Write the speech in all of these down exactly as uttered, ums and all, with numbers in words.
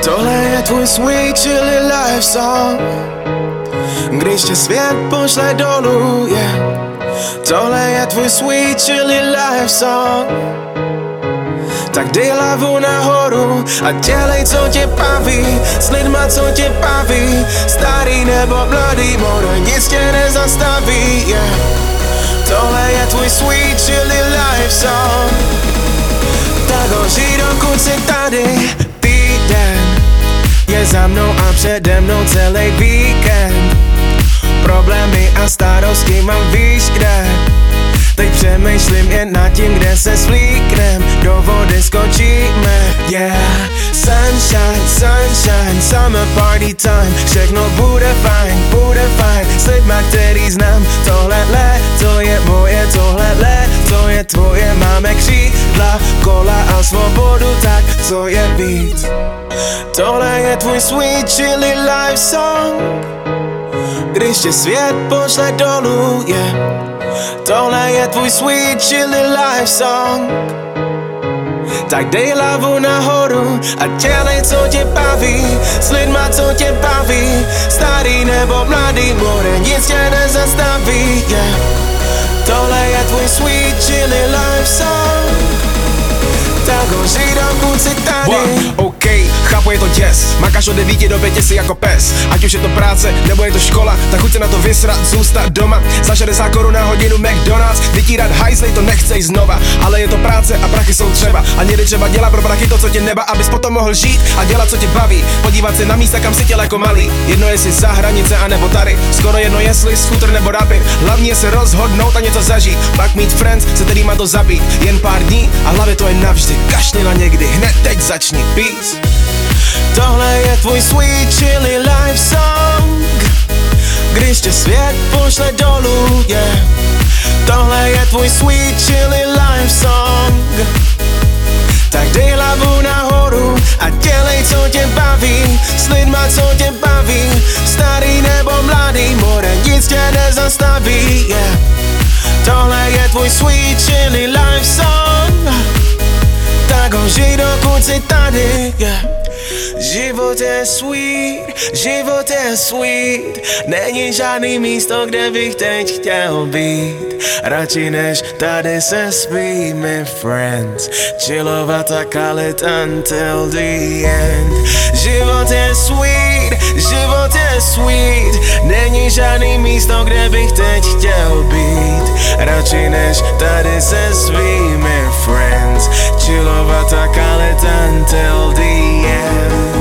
Tohle je tvůj sweet chilly life song, když tě svět pošle dolů, yeah. Tohle je tvůj sweet chilly life song, tak dej hlavu nahoru a dělej, co tě baví, s lidma, co tě baví, starý nebo mladý, more, nic tě nezastaví, yeah. Tohle je tvůj sweet chilly life song, tak ho žij, dokud jsi tady. Týden je za mnou a přede mnou celý víkend, problémy a starosti mám víš kde. Teď přemýšlím jen nad tím, kde se svlíknem, do vody skočíme, yeah. Sunshine, sunshine, summer party time, všechno bude fajn, bude fajn, s lidma, který znám. Tohle léto je moje, tohle léto je tvoje, máme křídla, kola a svobodu, tak co je víc. Tohle je tvůj sweet chilly life song, když tě svět pošle dolů, yeah. Tohle je tvůj sweet chilly life song, tak dej hlavu nahoru a dělej, co tě baví, s lidma, co tě baví, starý nebo mladý, more, nic tě nezastaví, yeah. Tohle je tvůj sweet chilly life song, tak ho žij, dokud jsi tady. OK, chápu, je to děs, makáš od devíti do pěti si jako pes. Ať už je to práce, nebo je to škola, tak chuť se na to vysrat, zůstat doma. Za šedesát korun na hodinu McDonald's, vytírat hajzlej, to nechcej znova. Ale je to práce a prachy jsou třeba, a někdy třeba dělat pro prachy to, co tě neba, abys potom mohl žít a dělat, co tě baví. Podívat se na místa, kam si těl jako malý, jedno jestli za hranice a nebo tady, skoro jedno jestli scooter nebo rapid. Hlavně je se rozhodnout a něco zažít, pak mít friends, se kterýma to zabít. Jen pár dní a hlavě to je navždy, kašli na někdy, hned teď začni, peace. Tohle je tvůj sweet chilly life song, když tě svět pošle dolů, yeah. Tohle je tvůj sweet chilly life song, tak dej hlavu nahoru a dělej, co tě baví, s lidma, co tě baví, starý nebo mladý, more, nic tě nezastaví, yeah. Tohle je tvůj sweet chilly life song, tak ho žij, dokud jsi tady, yeah. Život je sweet, život je sweet, není žádný místo, kde bych teď chtěl být. Radši než tady se svými friends, chillovat a kalit until the end. Život je sweet, život je sweet, není žádný místo, kde bych teď chtěl být. Radši než tady se svými friends, chillovat a kalit until the end.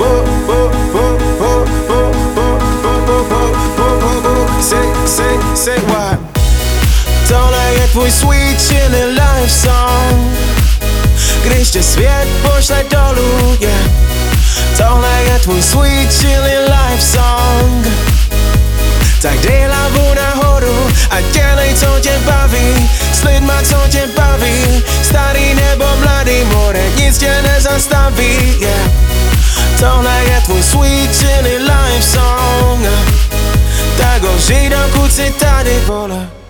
Say, say, say what? Tohle je tvůj sweet chilly life song, když tě svět pošle dolů, yeah. Tohle je tvůj sweet chilly life song, tak dej hlavu nahoru a dělej, co tě baví, s lidma, co tě baví, starý nebo mladý, more, nic tě nezastaví, yeah. Tohle je tvůj sweet chilly life song, tak ho žij, dokud jsi tady, vole.